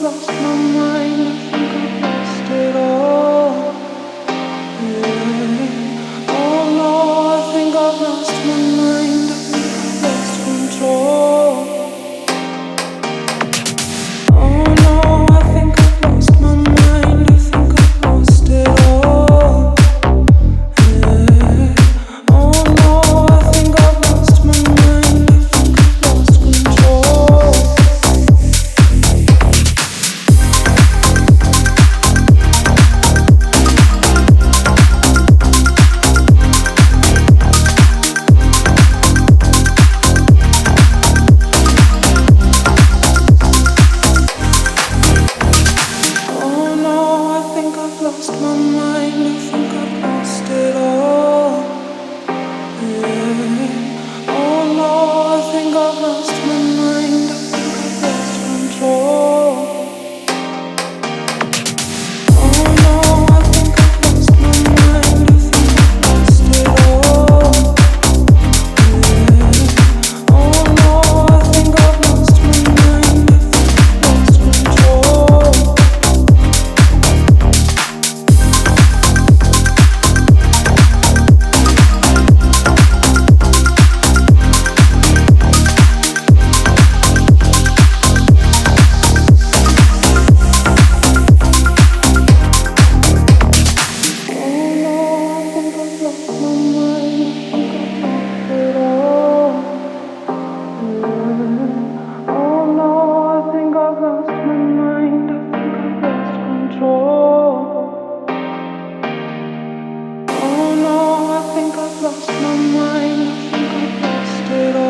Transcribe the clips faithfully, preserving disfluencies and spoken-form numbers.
lost my mind. I think I've lost it all. Yeah. Oh no, I think I've lost my mind. I think I've lost control. Oh no, I think I've lost my mind. I think I've lost it all. Yeah. Oh no, I think I've lost my mind. I think I've lost control. Oh no, I think I've lost my mind. I think I've lost it all. Yeah. Oh no, I think I've lost my mind. I think I've lost control. Oh no, I think I've lost my mind. I think I've lost it all. Yeah. Oh no, I think I've lost my mind. I think I've lost control.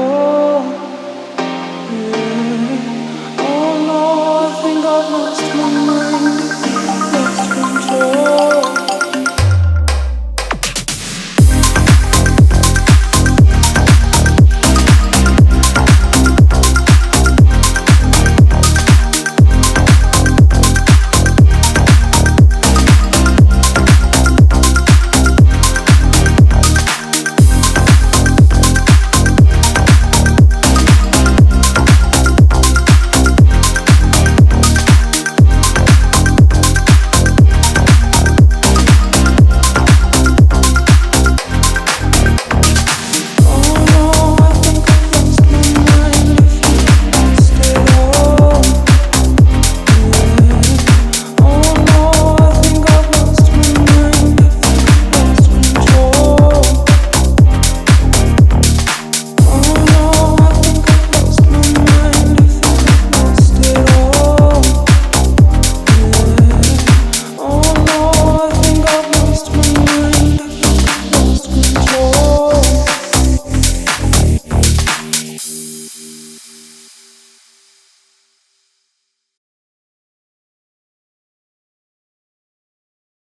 Lost my